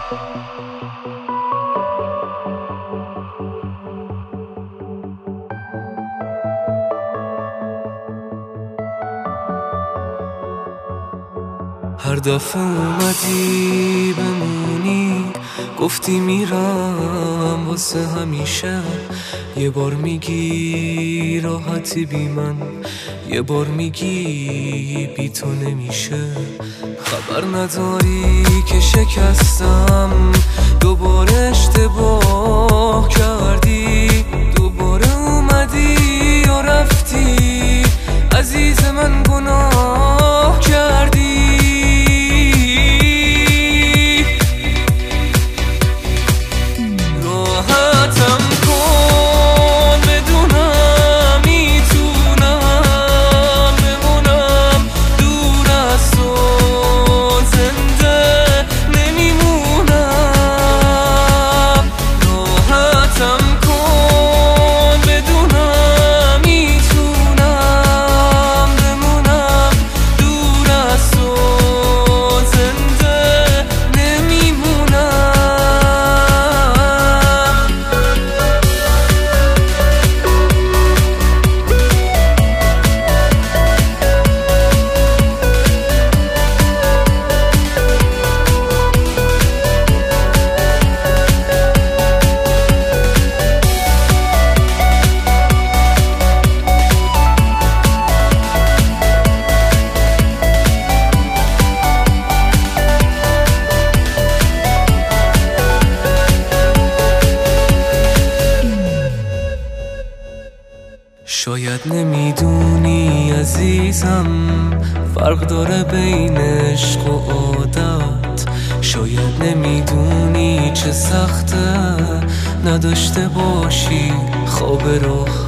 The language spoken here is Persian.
هر دفعه اومدی بمونی، گفتی میرم واسه همیشه. یه بار میگی راحتی بی من، یه بار میگی بی تو نمیشه. خبر نداری که شکستم، دوباره اشتباه کردی، دوباره اومدی و رفتی، عزیز من گناه کردی. شاید نمیدونی عزیزم، فرق داره بین عشق و عادت. شاید نمیدونی چه سخته نداشته باشی خواب راحت.